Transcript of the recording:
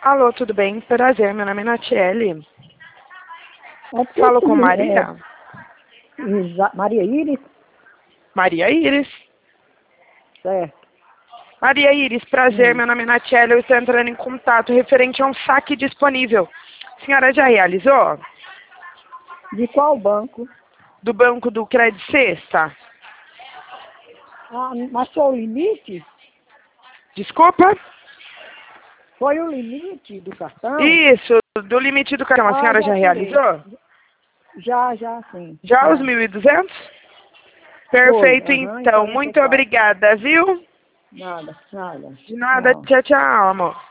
Alô, tudo bem? Prazer, meu nome é Natiele. É Falo com tudo, Maria. Maria Iris? Maria Iris. Certo. Maria Iris, prazer, meu nome é Natiele. Eu estou entrando em contato referente a um saque disponível. A senhora já realizou? De qual banco? Do Banco do Crédito Sexta? Ah, mas foi o limite? Desculpa? Foi o limite do cartão? Isso, do limite do cartão. A Ah, senhora já já tirei. realizou? Já, sim. Já os Já. 1.200? Foi, Perfeito, e então. Muito 44. obrigada, viu? Nada. De nada. Tchau. Tchau, tchau, amor.